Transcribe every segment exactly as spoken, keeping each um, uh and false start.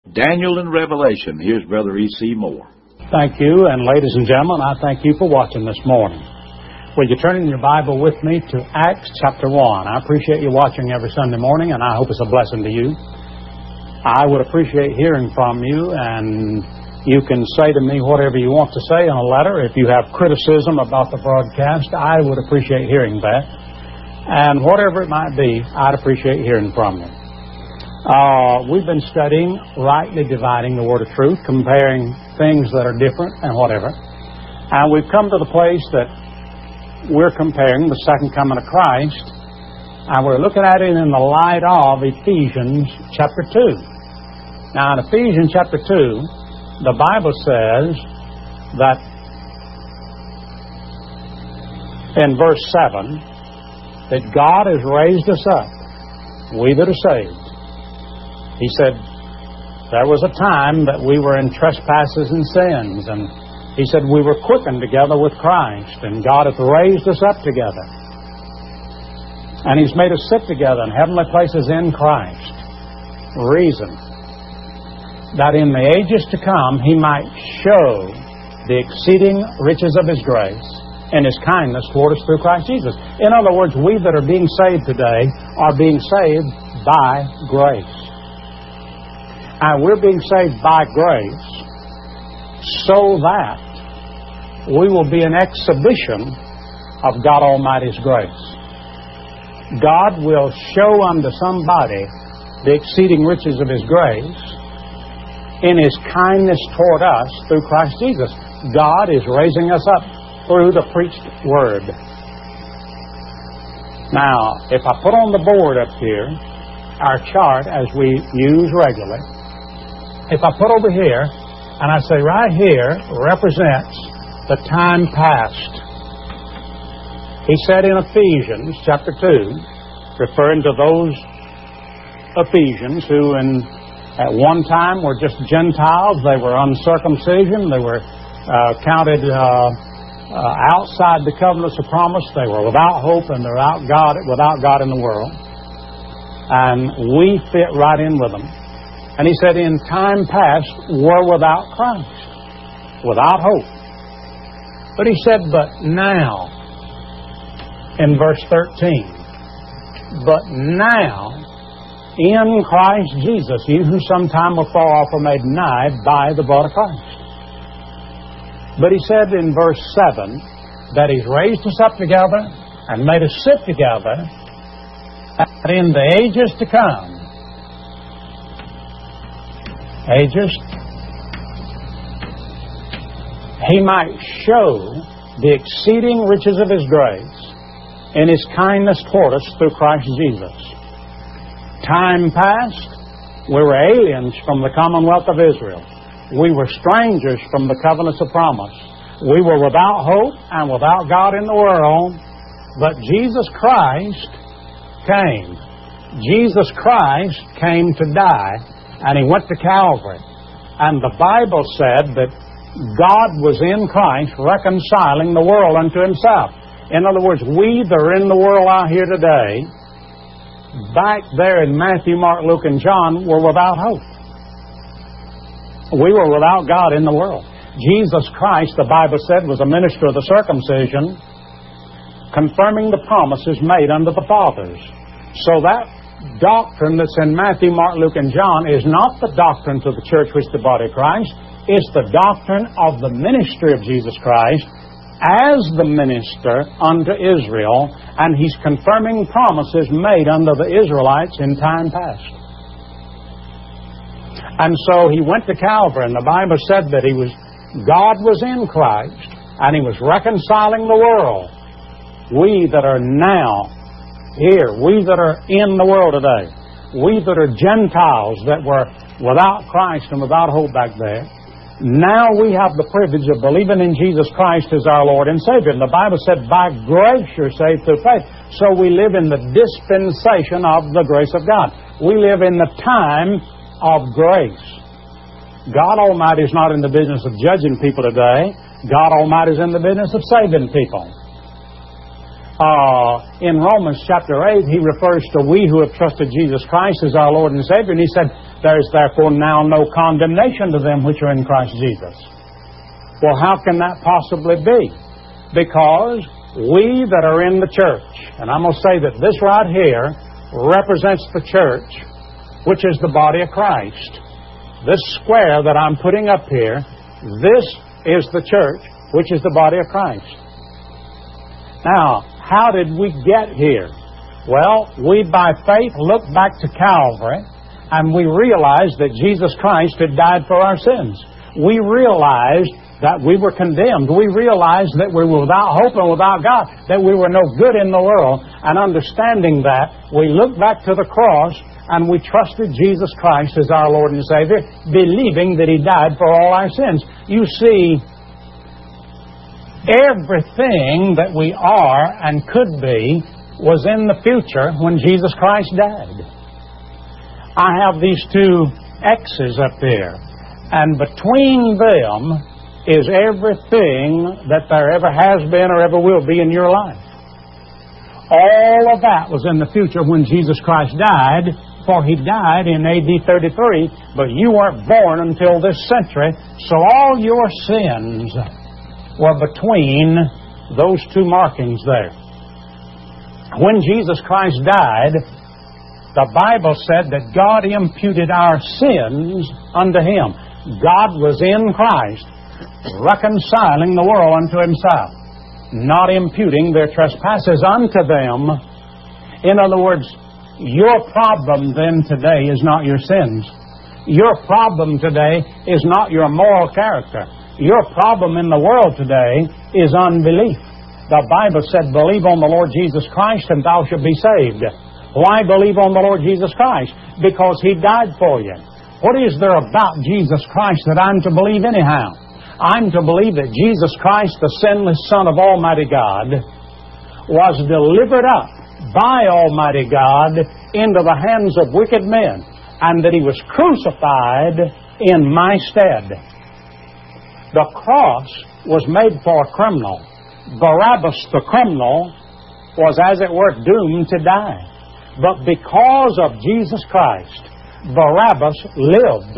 Daniel in Revelation. Here's Brother E C. Moore. Thank you, and ladies and gentlemen, I thank you for watching this morning. Will you turn in your Bible with me to Acts chapter one? I appreciate you watching every Sunday morning, and I hope it's a blessing to you. I would appreciate hearing from you, and you can say to me whatever you want to say in a letter. If you have criticism about the broadcast, I would appreciate hearing that. And whatever it might be, I'd appreciate hearing from you. Uh, we've been studying rightly dividing the Word of truth, comparing things that are different and whatever. And we've come to the place that we're comparing the second coming of Christ, and we're looking at it in the light of Ephesians chapter two. Now, in Ephesians chapter two, the Bible says that in verse seven, that God has raised us up, we that are saved. He said, there was a time that we were in trespasses and sins, and He said we were quickened together with Christ, and God hath raised us up together. And He's made us sit together in heavenly places in Christ. Reason, that in the ages to come He might show the exceeding riches of His grace and His kindness toward us through Christ Jesus. In other words, we that are being saved today are being saved by grace. And we're being saved by grace so that we will be an exhibition of God Almighty's grace. God will show unto somebody the exceeding riches of His grace in His kindness toward us through Christ Jesus. God is raising us up through the preached Word. Now, if I put on the board up here our chart as we use regularly, if I put over here and I say right here represents the time past. He said in Ephesians chapter two, referring to those Ephesians who in at one time were just Gentiles, they were uncircumcision, they were uh, counted uh, uh, outside the covenants of promise, they were without hope and they're without God, without God in the world. And we fit right in with them. And he said, in time past, were without Christ, without hope. But he said, but now, in verse thirteen, but now, in Christ Jesus, you who sometime were far off are made nigh by the blood of Christ. But he said in verse seven, that He's raised us up together and made us sit together, and in the ages to come, ages, He might show the exceeding riches of His grace in His kindness toward us through Christ Jesus. Time past, we were aliens from the commonwealth of Israel. We were strangers from the covenants of promise. We were without hope and without God in the world, but Jesus Christ came. Jesus Christ came to die, and He went to Calvary. And the Bible said that God was in Christ reconciling the world unto Himself. In other words, we that are in the world out here today, back there in Matthew, Mark, Luke, and John, were without hope. We were without God in the world. Jesus Christ, the Bible said, was a minister of the circumcision, confirming the promises made unto the fathers. So that doctrine that's in Matthew, Mark, Luke, and John is not the doctrine to the church which the body of Christ. It's the doctrine of the ministry of Jesus Christ as the minister unto Israel, and He's confirming promises made unto the Israelites in time past. And so He went to Calvary, and the Bible said that He was God was in Christ, and He was reconciling the world. We that are now here, we that are in the world today, we that are Gentiles that were without Christ and without hope back there, now we have the privilege of believing in Jesus Christ as our Lord and Savior. And the Bible said, by grace you're saved through faith. So we live in the dispensation of the grace of God. We live in the time of grace. God Almighty is not in the business of judging people today. God Almighty is in the business of saving people. Uh, in Romans chapter eight, he refers to we who have trusted Jesus Christ as our Lord and Savior. And he said, There is therefore now no condemnation to them which are in Christ Jesus. Well, how can that possibly be? Because we that are in the church, and I'm going to say that this right here represents the church, which is the body of Christ. This square that I'm putting up here, this is the church, which is the body of Christ. Now, how did we get here? Well, we by faith look back to Calvary, and we realized that Jesus Christ had died for our sins. We realized that we were condemned. We realized that we were without hope and without God, that we were no good in the world. And understanding that, we looked back to the cross and we trusted Jesus Christ as our Lord and Savior, believing that He died for all our sins. You see, everything that we are and could be was in the future when Jesus Christ died. I have these two X's up there, and between them is everything that there ever has been or ever will be in your life. All of that was in the future when Jesus Christ died, for He died in A D thirty-three, but you weren't born until this century, so all your sins were between those two markings there. When Jesus Christ died, the Bible said that God imputed our sins unto Him. God was in Christ, reconciling the world unto Himself, not imputing their trespasses unto them. In other words, your problem then today is not your sins. Your problem today is not your moral character. Your problem in the world today is unbelief. The Bible said, believe on the Lord Jesus Christ and thou shalt be saved. Why believe on the Lord Jesus Christ? Because He died for you. What is there about Jesus Christ that I'm to believe anyhow? I'm to believe that Jesus Christ, the sinless Son of Almighty God, was delivered up by Almighty God into the hands of wicked men, and that He was crucified in my stead. The cross was made for a criminal. Barabbas, the criminal, was, as it were, doomed to die. But because of Jesus Christ, Barabbas lived.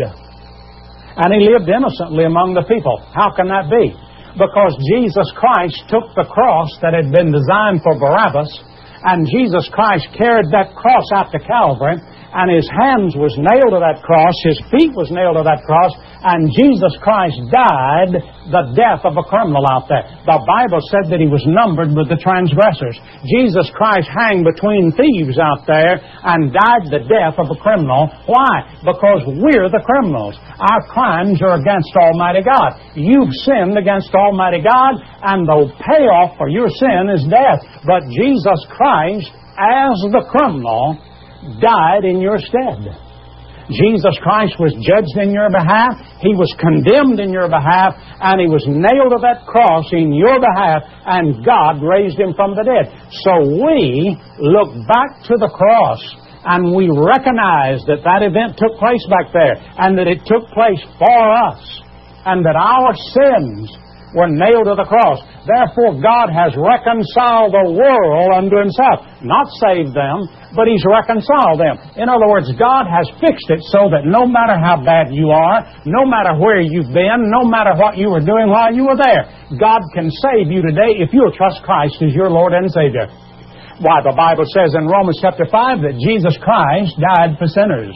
And he lived innocently among the people. How can that be? Because Jesus Christ took the cross that had been designed for Barabbas, and Jesus Christ carried that cross out to Calvary, and His hands was nailed to that cross, His feet was nailed to that cross, and Jesus Christ died the death of a criminal out there. The Bible said that He was numbered with the transgressors. Jesus Christ hung between thieves out there and died the death of a criminal. Why? Because we're the criminals. Our crimes are against Almighty God. You've sinned against Almighty God, and the payoff for your sin is death. But Jesus Christ, as the criminal, died in your stead. Jesus Christ was judged in your behalf, He was condemned in your behalf, and He was nailed to that cross in your behalf, and God raised Him from the dead. So we look back to the cross, and we recognize that that event took place back there, and that it took place for us, and that our sins were nailed to the cross. Therefore, God has reconciled the world unto Himself. Not saved them, but He's reconciled them. In other words, God has fixed it so that no matter how bad you are, no matter where you've been, no matter what you were doing while you were there, God can save you today if you'll trust Christ as your Lord and Savior. Why, the Bible says in Romans chapter five that Jesus Christ died for sinners.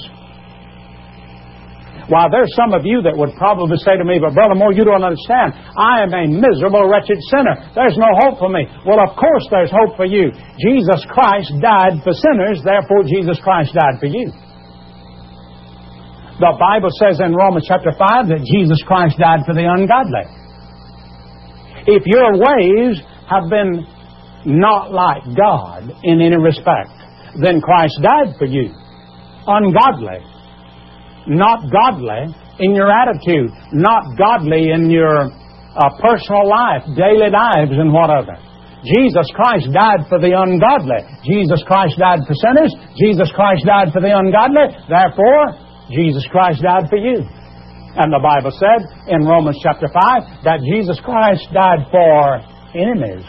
Why, there's some of you that would probably say to me, but Brother Moore, you don't understand. I am a miserable, wretched sinner. There's no hope for me. Well, of course there's hope for you. Jesus Christ died for sinners, therefore Jesus Christ died for you. The Bible says in Romans chapter five that Jesus Christ died for the ungodly. If your ways have been not like God in any respect, then Christ died for you. Ungodly. Not godly in your attitude, not godly in your uh, personal life, daily lives, and whatever. Jesus Christ died for the ungodly. Jesus Christ died for sinners. Jesus Christ died for the ungodly. Therefore, Jesus Christ died for you. And the Bible said in Romans chapter five that Jesus Christ died for enemies.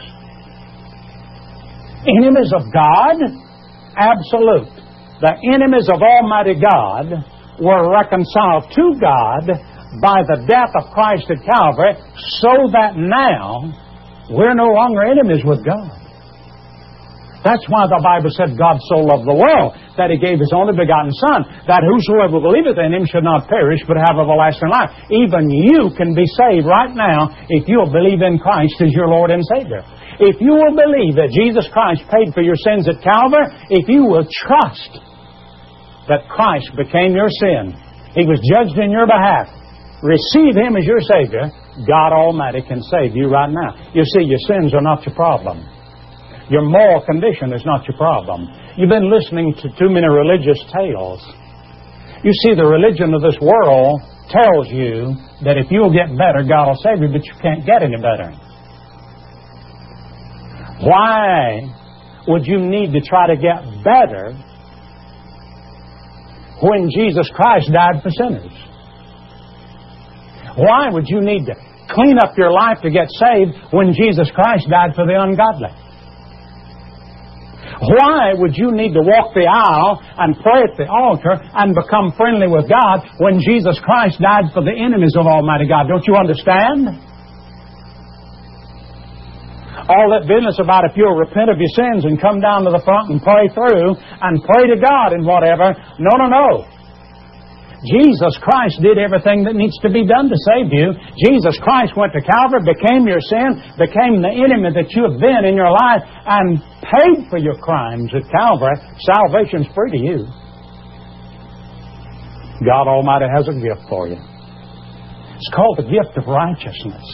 Enemies of God? Absolute. The enemies of Almighty God were reconciled to God by the death of Christ at Calvary, so that now we're no longer enemies with God. That's why the Bible said God so loved the world that He gave His only begotten Son, that whosoever believeth in Him should not perish but have everlasting life. Even you can be saved right now if you'll believe in Christ as your Lord and Savior. If you will believe that Jesus Christ paid for your sins at Calvary, if you will trust that Christ became your sin, He was judged in your behalf, receive Him as your Savior, God Almighty can save you right now. You see, your sins are not your problem. Your moral condition is not your problem. You've been listening to too many religious tales. You see, the religion of this world tells you that if you'll get better, God will save you, but you can't get any better. Why would you need to try to get better when Jesus Christ died for sinners? Why would you need to clean up your life to get saved when Jesus Christ died for the ungodly? Why would you need to walk the aisle and pray at the altar and become friendly with God when Jesus Christ died for the enemies of Almighty God? Don't you understand? All that business about if you'll repent of your sins and come down to the front and pray through and pray to God and whatever. No, no, no. Jesus Christ did everything that needs to be done to save you. Jesus Christ went to Calvary, became your sin, became the enemy that you have been in your life, and paid for your crimes at Calvary. Salvation's free to you. God Almighty has a gift for you. It's called the gift of righteousness.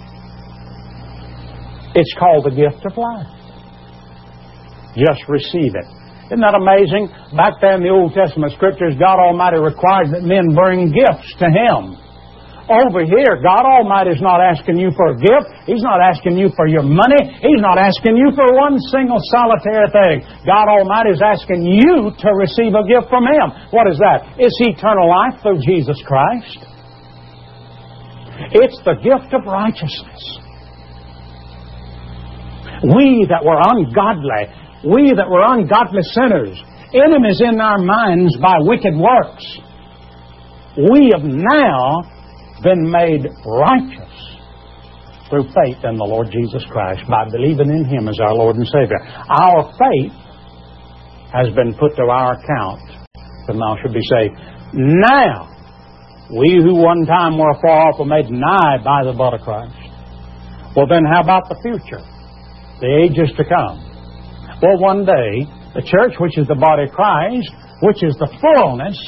It's called the gift of life. Just receive it. Isn't that amazing? Back there in the Old Testament Scriptures, God Almighty required that men bring gifts to Him. Over here, God Almighty is not asking you for a gift. He's not asking you for your money. He's not asking you for one single solitary thing. God Almighty is asking you to receive a gift from Him. What is that? It's eternal life through Jesus Christ. It's the gift of righteousness. We that were ungodly, we that were ungodly sinners, enemies in our minds by wicked works, we have now been made righteous through faith in the Lord Jesus Christ by believing in Him as our Lord and Savior. Our faith has been put to our account that now should be saved. Now, we who one time were far off were made nigh by the blood of Christ. Well, then how about the future? The ages to come. Well, one day, the church, which is the body of Christ, which is the fullness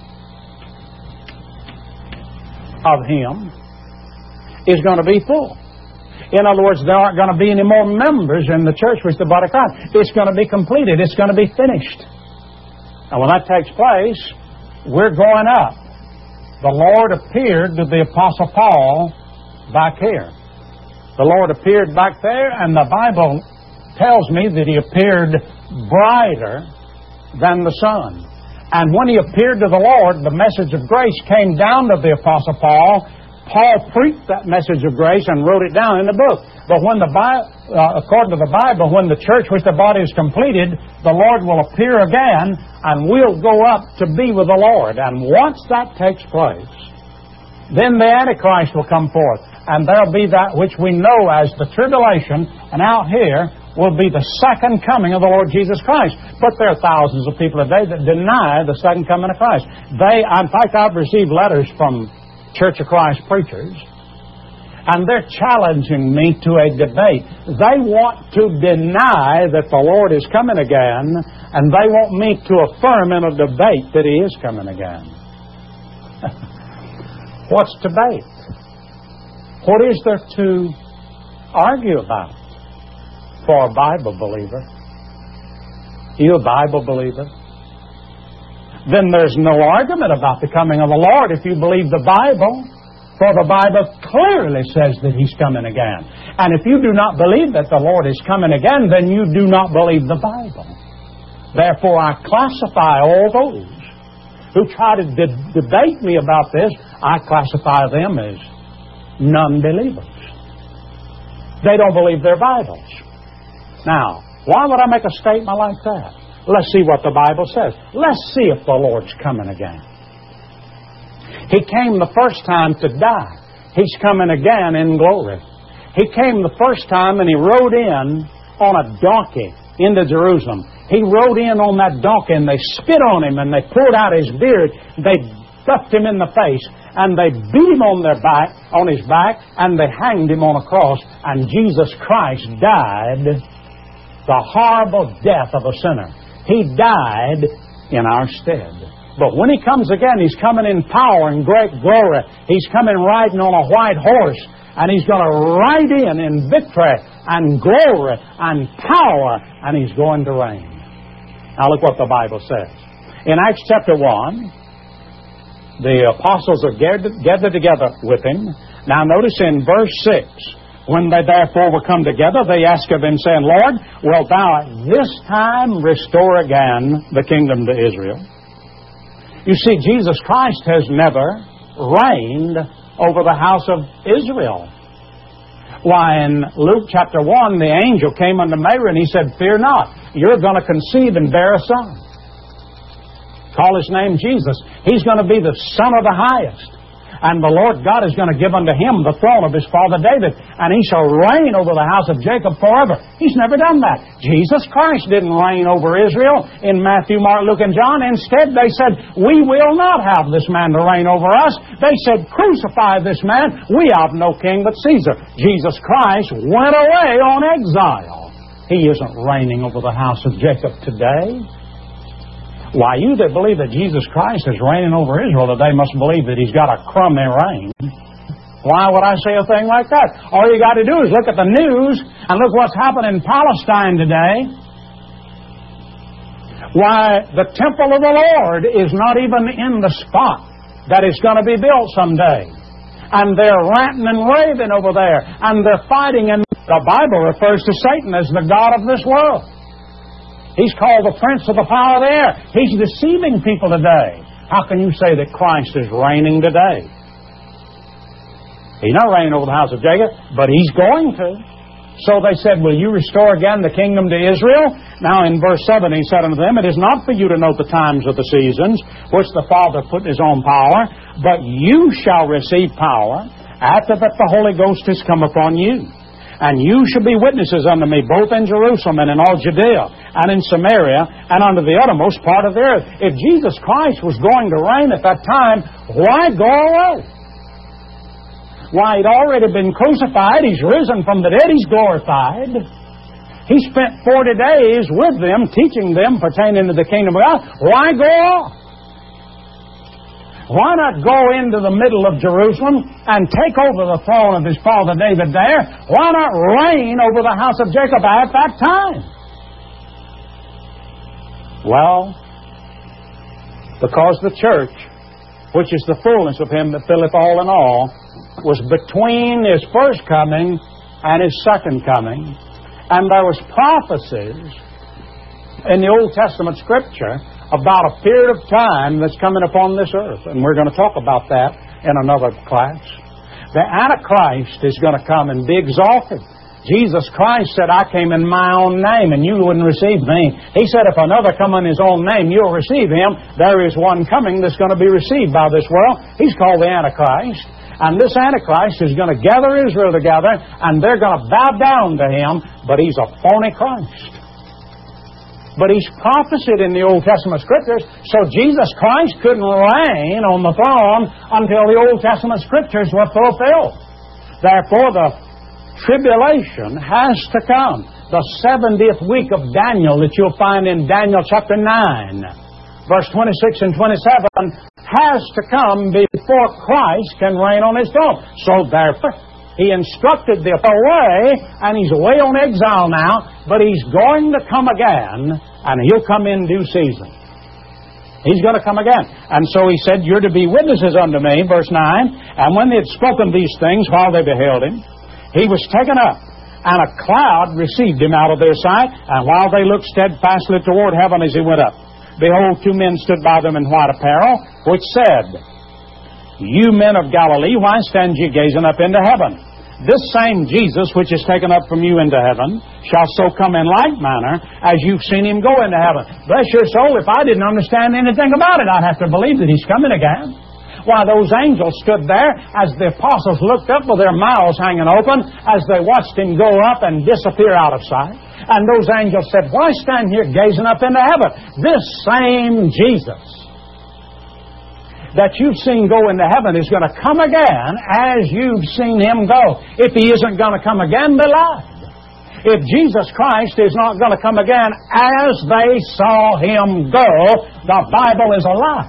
of Him, is going to be full. In other words, there aren't going to be any more members in the church, which is the body of Christ. It's going to be completed. It's going to be finished. And when that takes place, we're going up. The Lord appeared to the Apostle Paul back here. The Lord appeared back there, and the Bible tells me that He appeared brighter than the sun. And when He appeared to the Lord, the message of grace came down to the Apostle Paul. Paul preached that message of grace and wrote it down in the book. But when the Bible, uh, according to the Bible, when the church which the body is completed, the Lord will appear again, and we'll go up to be with the Lord. And once that takes place, then the Antichrist will come forth. And there'll be that which we know as the tribulation, and out here will be the second coming of the Lord Jesus Christ. But there are thousands of people today that deny the second coming of Christ. They, in fact, I've received letters from Church of Christ preachers, and they're challenging me to a debate. They want to deny that the Lord is coming again, and they want me to affirm in a debate that He is coming again. What's debate? What is there to argue about for a Bible believer? You a Bible believer? Then there's no argument about the coming of the Lord if you believe the Bible. For the Bible clearly says that He's coming again. And if you do not believe that the Lord is coming again, then you do not believe the Bible. Therefore, I classify all those who try to de- debate me about this, I classify them as non-believers. They don't believe their Bibles. Now, why would I make a statement like that? Let's see what the Bible says. Let's see if the Lord's coming again. He came the first time to die. He's coming again in glory. He came the first time and He rode in on a donkey into Jerusalem. He rode in on that donkey and they spit on Him and they pulled out His beard. They buffed Him in the face and they beat Him on their back, on His back, and they hanged Him on a cross. And Jesus Christ died the horrible death of a sinner. He died in our stead. But when He comes again, He's coming in power and great glory. He's coming riding on a white horse, and He's going to ride in in victory and glory and power, and He's going to reign. Now look what the Bible says. In Acts chapter one, the apostles are gathered, gathered together with Him. Now notice in verse six, when they therefore were come together, they asked of Him, saying, Lord, wilt Thou at this time restore again the kingdom to Israel? You see, Jesus Christ has never reigned over the house of Israel. Why, in Luke chapter one, the angel came unto Mary and he said, fear not, you're going to conceive and bear a son. Call His name Jesus. He's going to be the Son of the Highest. And the Lord God is going to give unto Him the throne of His father David, and He shall reign over the house of Jacob forever. He's never done that. Jesus Christ didn't reign over Israel in Matthew, Mark, Luke, and John. Instead, they said, we will not have this man to reign over us. They said, crucify this man. We have no king but Caesar. Jesus Christ went away on exile. He isn't reigning over the house of Jacob today. Why, you that believe that Jesus Christ is reigning over Israel today must believe that He's got a crummy reign. Why would I say a thing like that? All you got to do is look at the news and look what's happening in Palestine today. Why, the temple of the Lord is not even in the spot that is going to be built someday. And they're ranting and raving over there. And they're fighting, and the Bible refers to Satan as the god of this world. He's called the prince of the power of the air. He's deceiving people today. How can you say that Christ is reigning today? He's not reigning over the house of Jacob, but He's going to. So they said, will you restore again the kingdom to Israel? Now in verse seven He said unto them, it is not for you to know the times of the seasons, which the Father put in His own power, but you shall receive power after that the Holy Ghost is come upon you. And you shall be witnesses unto Me, both in Jerusalem and in all Judea, and in Samaria, and unto the uttermost part of the earth. If Jesus Christ was going to reign at that time, why go away? Why, He'd already been crucified. He's risen from the dead. He's glorified. He spent forty days with them, teaching them pertaining to the kingdom of God. Why go off? Why not go into the middle of Jerusalem and take over the throne of His father David there? Why not reign over the house of Jacob at that time? Well, because the church, which is the fullness of Him that filleth all in all, was between His first coming and His second coming, and there was prophecies in the Old Testament Scripture about a period of time that's coming upon this earth. And we're going to talk about that in another class. The Antichrist is going to come and be exalted. Jesus Christ said, I came in My own name and you wouldn't receive Me. He said, if another come in His own name, you'll receive him. There is one coming that's going to be received by this world. He's called the Antichrist. And this Antichrist is going to gather Israel together and they're going to bow down to him. But he's a phony Christ. But He's prophesied in the Old Testament Scriptures, so Jesus Christ couldn't reign on the throne until the Old Testament Scriptures were fulfilled. Therefore, the tribulation has to come. The seventieth week of Daniel that you'll find in Daniel chapter nine, verse twenty-six and twenty-seven, has to come before Christ can reign on His throne. So therefore, He instructed the away, and He's away on exile now, but He's going to come again, and He'll come in due season. He's going to come again. And so He said, you're to be witnesses unto Me, verse nine. And when they had spoken these things, while they beheld Him, He was taken up, and a cloud received Him out of their sight, and while they looked steadfastly toward heaven as He went up, behold, two men stood by them in white apparel, which said, you men of Galilee, why stand ye gazing up into heaven? This same Jesus, which is taken up from you into heaven, shall so come in like manner as you've seen Him go into heaven. Bless your soul, if I didn't understand anything about it, I'd have to believe that He's coming again. Why, those angels stood there as the apostles looked up with their mouths hanging open as they watched Him go up and disappear out of sight. And those angels said, why stand here gazing up into heaven? This same Jesus that you've seen go into heaven is going to come again as you've seen Him go. If He isn't going to come again, they lied. If Jesus Christ is not going to come again as they saw Him go, the Bible is a lie.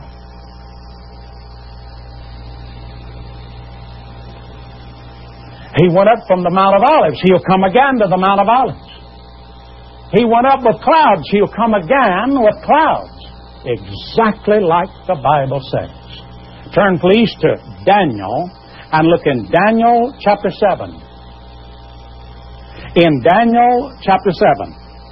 He went up from the Mount of Olives. He'll come again to the Mount of Olives. He went up with clouds. He'll come again with clouds. Exactly like the Bible says. Turn please to Daniel and look in Daniel chapter seven. In Daniel chapter seven.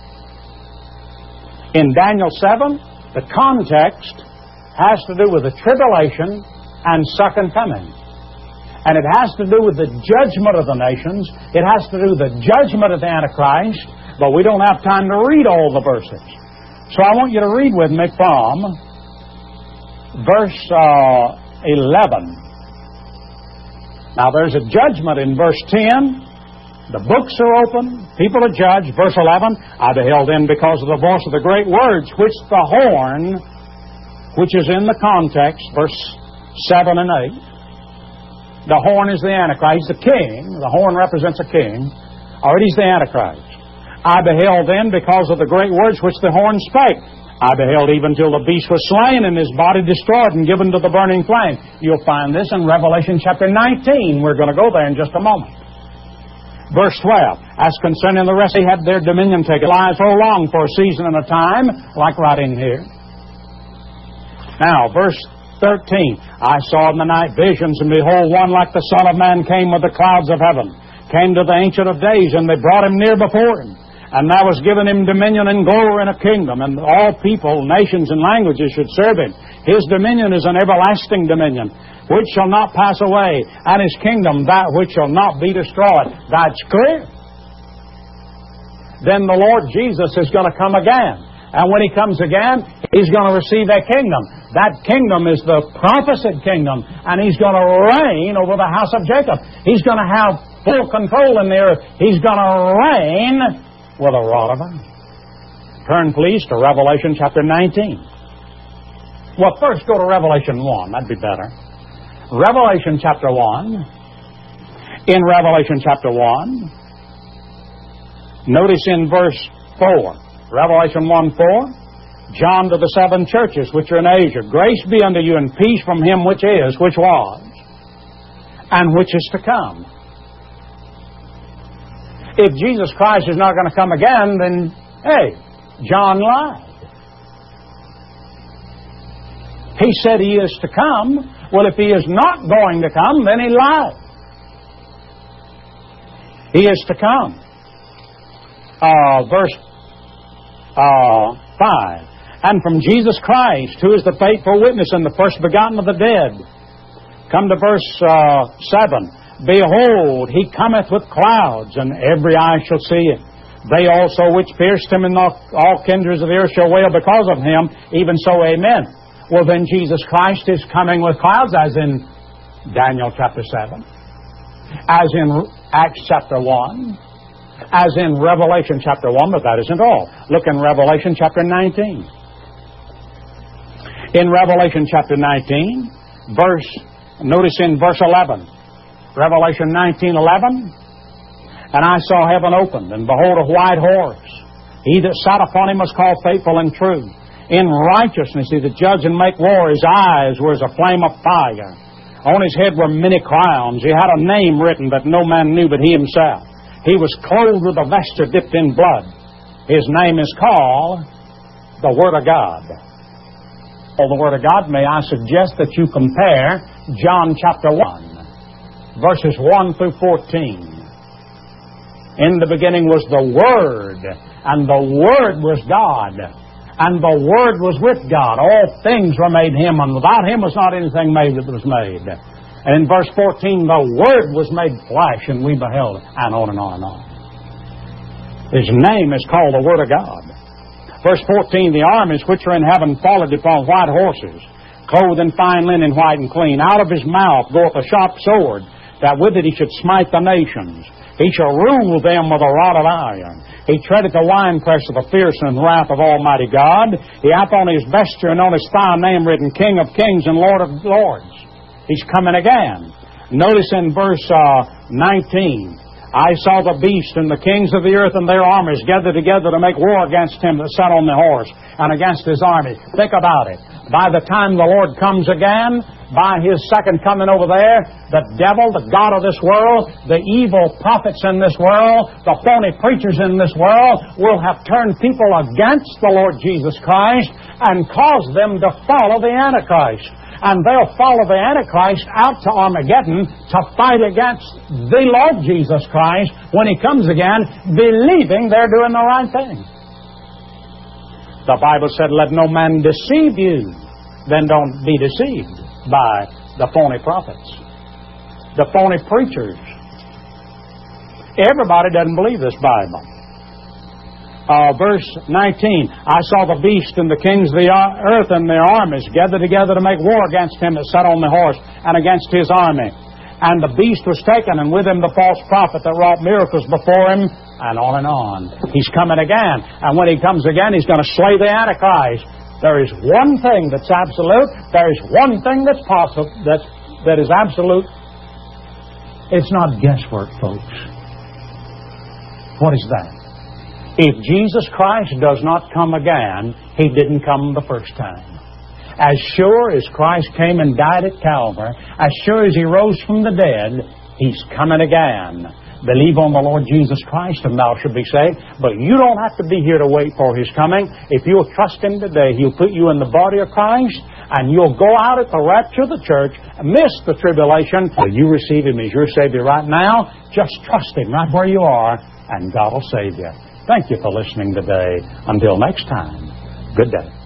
In Daniel seven, the context has to do with the tribulation and second coming. And it has to do with the judgment of the nations. It has to do with the judgment of the Antichrist. But we don't have time to read all the verses. So I want you to read with me from verse uh, eleven. Now there's a judgment in verse ten. The books are open. People are judged. Verse eleven, I beheld then because of the voice of the great words, which the horn, which is in the context, verse seven and eight. The horn is the Antichrist, the king. The horn represents a king. Or it is the Antichrist. I beheld then because of the great words which the horn spake. I beheld even till the beast was slain and his body destroyed and given to the burning flame. You'll find this in Revelation chapter nineteen. We're going to go there in just a moment. Verse twelve, as concerning the rest, they had their dominion taken. Lies so long for a season and a time, like right in here. Now, verse thirteen, I saw in the night visions, and behold, one like the Son of Man came with the clouds of heaven, came to the Ancient of Days, and they brought Him near before Him. And there was given Him dominion and glory and a kingdom, and all people, nations, and languages should serve Him. His dominion is an everlasting dominion, which shall not pass away, and His kingdom that which shall not be destroyed. That's clear. Then the Lord Jesus is going to come again. And when He comes again, He's going to receive a kingdom. That kingdom is the prophesied kingdom, and He's going to reign over the house of Jacob. He's going to have full control in the earth. He's going to reign with a rod of iron. Turn, please, to Revelation chapter nineteen. Well, first go to Revelation one. That'd be better. Revelation chapter one. In Revelation chapter one, notice in verse four. Revelation one four. John to the seven churches which are in Asia. Grace be unto you and peace from Him which is, which was, and which is to come. If Jesus Christ is not going to come again, then, hey, John lied. He said He is to come. Well, if He is not going to come, then He lied. He is to come. Uh, verse uh, five. And from Jesus Christ, who is the faithful witness and the first begotten of the dead. Come to verse uh, seven. Behold, He cometh with clouds, and every eye shall see Him. They also which pierced Him in all, all kindreds of the earth shall wail because of Him. Even so, amen. Well, then Jesus Christ is coming with clouds, as in Daniel chapter seven, as in Acts chapter one, as in Revelation chapter one, but that isn't all. Look in Revelation chapter nineteen. In Revelation chapter nineteen, verse, notice in verse eleven, Revelation nineteen eleven, and I saw heaven opened, and behold a white horse. He that sat upon him was called Faithful and True. In righteousness he did judge and make war. His eyes were as a flame of fire. On his head were many crowns. He had a name written that no man knew but he himself. He was clothed with a vesture dipped in blood. His name is called the Word of God. Or the Word of God, may I suggest that you compare John chapter one, verses one through fourteen. In the beginning was the Word, and the Word was God, and the Word was with God. All things were made Him, and without Him was not anything made that was made. And in verse fourteen, the Word was made flesh, and we beheld it, and on and on and on. His name is called the Word of God. Verse fourteen, the armies which are in heaven followed upon white horses, clothed in fine linen, white and clean. Out of his mouth goeth a sharp sword, that with it he should smite the nations. He shall rule them with a rod of iron. He treadeth the winepress of the fierceness and wrath of Almighty God. He hath on his vesture and on his thigh a name written, King of Kings and Lord of Lords. He's coming again. Notice in verse uh, nineteen, I saw the beast and the kings of the earth and their armies gathered together to make war against him that sat on the horse and against his army. Think about it. By the time the Lord comes again, by His second coming over there, the devil, the god of this world, the evil prophets in this world, the phony preachers in this world will have turned people against the Lord Jesus Christ and caused them to follow the Antichrist. And they'll follow the Antichrist out to Armageddon to fight against the Lord Jesus Christ when He comes again, believing they're doing the right thing. The Bible said, let no man deceive you. Then don't be deceived by the phony prophets, the phony preachers. Everybody doesn't believe this Bible. Uh, verse nineteen, I saw the beast and the kings of the earth and their armies gathered together to make war against him that sat on the horse and against his army. And the beast was taken, and with him the false prophet that wrought miracles before him, and on and on. He's coming again. And when He comes again, He's going to slay the Antichrist. There is one thing that's absolute. There is one thing that's possible, that, that is absolute. It's not guesswork, folks. What is that? If Jesus Christ does not come again, He didn't come the first time. As sure as Christ came and died at Calvary, as sure as He rose from the dead, He's coming again. Believe on the Lord Jesus Christ and thou shalt be saved. But you don't have to be here to wait for His coming. If you'll trust Him today, He'll put you in the body of Christ, and you'll go out at the rapture of the church, miss the tribulation. Will you receive Him as your Savior right now? Just trust Him right where you are, and God will save you. Thank you for listening today. Until next time, good day.